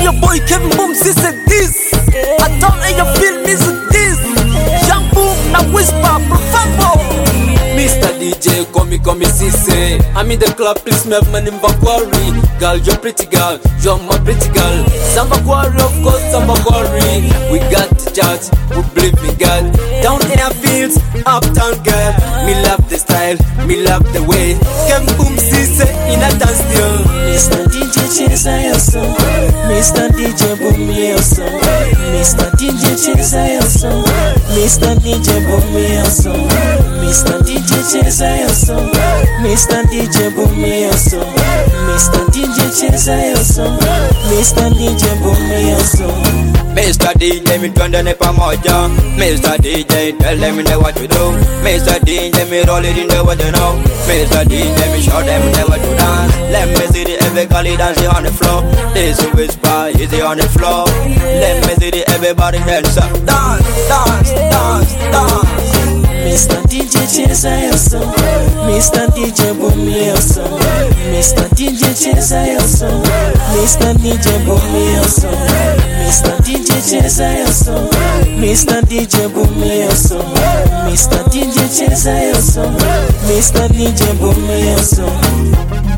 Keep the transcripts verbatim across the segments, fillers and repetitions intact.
your boy Kevin Boom, she said this. I don't let you feel music this. Young Boom, now whisper, Profambo. Mister D J, call me, call me, Cisse. I'm in the club, please me have my name Quarry. Girl, you're pretty girl, you're my pretty girl. Samba Quarry, of course, Samba Quarry. We got the church, we believe in God. Down air fields, uptown girl. Me love the style, me love the way. Kevin Boom, Cisse, in a dance deal. Mister D J, cheza yo song. Mister D J, boom yo song. Mister D J, cheza yo song. Mister D J, boom yo song. Mister D J, cheza yo song. Mister D J, boom yo song. Mister D J, cheza yo song. Mister D J, boom yo song. Mister D J, me twendane pamoja. Mister D J, tell them what to do. Mister D J, me roll it in the what you know. Mister D J, me show them what to dance. Let me see the everybody dancing on the floor. This is whisper, easy on the floor. Let me see the everybody dance up. Dance, dance, dance, dance. Mister D J, cheza yo song. Mister D J, boom yo song. Mister D J, cheza yo song. Mister D J, boom yo song. Mister D J, cheza yo song. Mister D J, boom yo song. Mister D J, cheza yo song. Mister D J, boom yo song.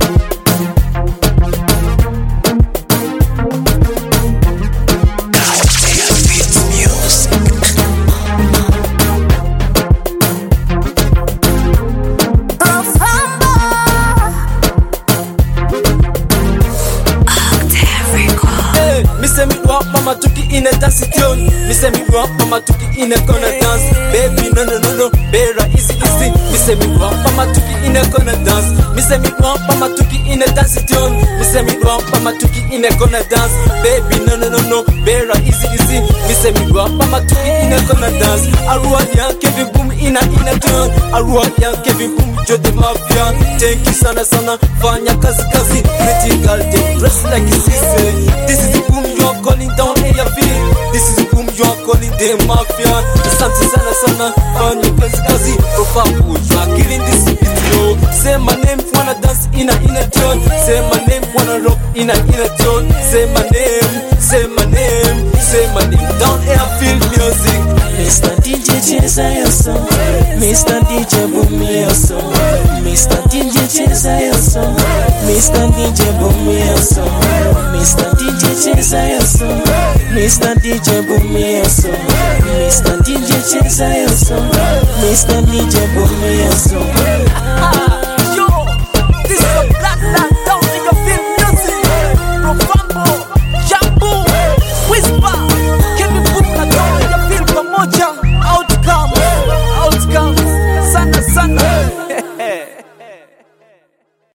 Mama tuki in a dance tune. Me say me rock, mama tuki in a gonna dance. Baby, no no no no, better easy easy. Me say me rock, mama tuki in a gonna dance. Me say me rock, mama tuki in a dance tune. Me say me rock, mama tuki in a gonna dance. Baby, no no no no, better easy easy. Me say me rock, mama tuki in a gonna dance. Arua young Kevin Boom in a in a tune. Arua young Kevin Boom, Jody Mafia. Thank you sana sana, fanya kazi kazi. Pretty girl, they dress like a sister. This is the Boom you're calling down in your feet. This is the Boom you're calling the Mafia. Asante sana sana, fanya kazi kazi. Profambo, you are killing this video. Say my name, wanna dance in a in a tune. Say my name, wanna rock in a in a tune. Say my name, say my name, say my name. Down air field music. Mister D J, cheza yo song. Mister D J, boom yo song. Mister D J, cheza yo song. Mister D J, boom yo song. Mister D J, cheza yo song. Mister D J, boom yo song. Mister D J, cheza yo song. Mister D J, boom yo song. Yo, this is a black land down in your film music. Profambo, Young Boom, Whisper, Kevin Boom na down in your film pamoja. Outcome, outcome, sana sana.